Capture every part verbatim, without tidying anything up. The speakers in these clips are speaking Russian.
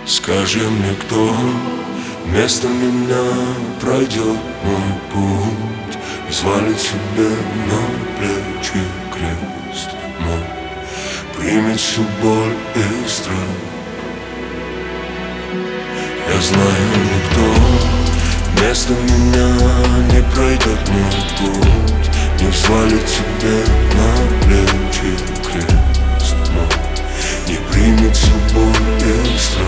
Скажи мне, кто вместо меня пройдет мой путь и свалит себе на плечи крест мой, примет всю боль и страх. Я знаю, никто вместо меня не пройдет мой путь, не взвалит себе на плечи крест мой, не примет всю боль и страх.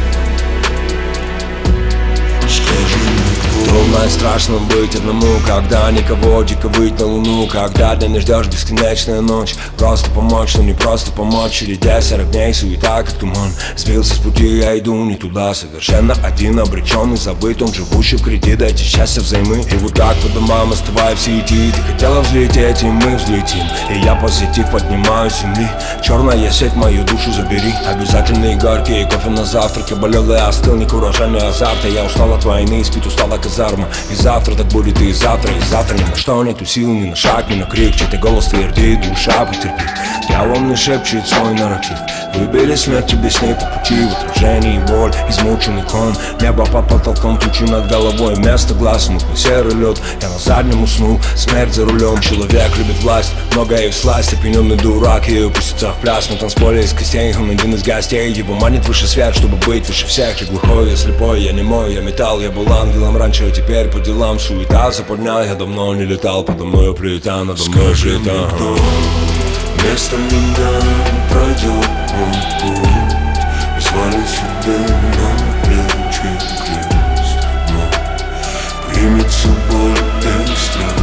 Трудно и страшно быть одному, когда никого, дико выть на луну, когда ты не ждешь бесконечная ночь. Просто помочь, но не просто помочь. Чередя сорок дней, суета как туман. Сбился с пути, я иду не туда. Совершенно один, обреченный, забыт. Он живущий в кредит, дайте счастья взаймы. И вот так по домам, оставая в сети. Ты хотела взлететь, и мы взлетим. И я позитив поднимаю с земли. Черная сеть, мою душу забери. Обязательные горькие кофе на завтраке. Болел и остыл, не куражами азарта. Я устал от войны, спит устала казарма. И завтра так будет, и завтра, и завтра ни на что нету сил, ни на шаг, ни на крик. Чей-то голос твердит, душа потерпи. Дьявол шепчет свой нарратив. Выбери смерть тебе с ней по пути. В отражении боль, измученный кон. Небо под потолком, тучи над головой. Вместо глаз мутный серый лед. Я на заднем уснул, смерть за рулем. Человек любит власть, многое и всласть. Опьяненный дурак, и упустится в пляс. На танцполе из костей, он один из гостей. Его манит выше свет, чтобы быть выше всех. Я глухой, я слепой, я немой, я металл. Я был ангелом раньше, а теперь по делам суета. Западня, я давно не летал. Подо мною плита, надо мной плита. Кто вместо меня пройдет мой путь и свалит себе на плечи крест мой, примет всю боль и страх.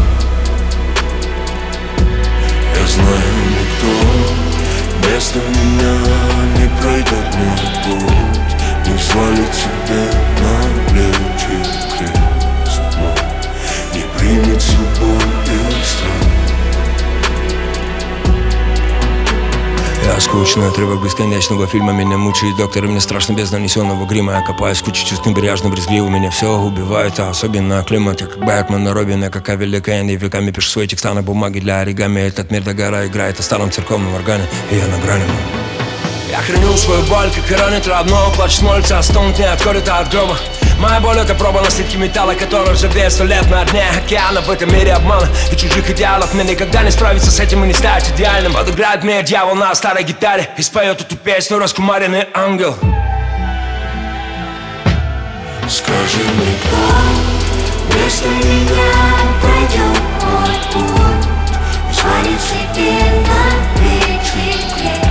Я знаю, никто вместо меня не пройдет мой путь, не свалит себе на плечи крест мой, не примет всю боль и страх. Я скучный отрывок бесконечного фильма. Меня мучает доктор, и мне страшно без нанесенного грима. Я копаюсь в куче чувств небрежно, брезгливо. Меня все убивает, а особенно климат. Я как Бэтмен на Робин, я как Авель Кенни. Веками пишу свои текста на бумаге для оригами. Этот мир до гора играет о старом церковном органе, и я на грани. Я храню свою боль, как и ранит родного. Плач смолится, а стонут не откроет от гроба. Моя боль — это проба на слитке металла, который ржавеет сто лет на дне океана. В этом мире обмана и чужих идеалов. Мне никогда не справиться с этим и не стать идеальным. Подыграет мне дьявол на старой гитаре и споет эту песню раскумаренный ангел. Скажи мне, кто вместо меня пройдет мой путь и свалит себе на плечи крест.